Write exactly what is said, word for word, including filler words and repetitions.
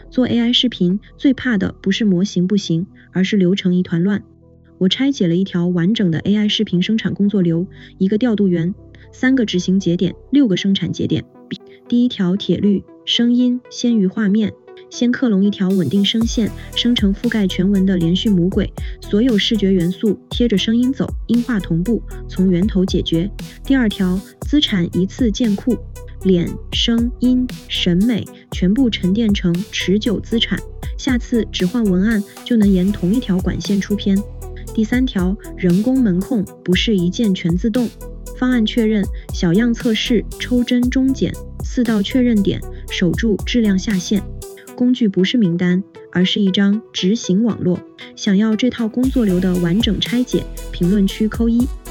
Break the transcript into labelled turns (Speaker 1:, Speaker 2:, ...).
Speaker 1: 做 A I 视频最怕的不是模型不行，而是流程一团乱。我拆解了一条完整的 A I 视频生产工作流，一个调度源，三个执行节点，六个生产节点。第一条铁律，声音先于画面，先克隆一条稳定声线，生成覆盖全文的连续母轨，所有视觉元素贴着声音走，音画同步，从源头解决。第二条，资产一次建库，脸、声、音、审美全部沉淀成持久资产，下次只换文案就能沿同一条管线出片。第三条，人工门控不是一键全自动，方案确认、小样测试、抽帧中检，四道确认点，守住质量下线。工具不是名单，而是一张执行网络。想要这套工作流的完整拆解，评论区扣一。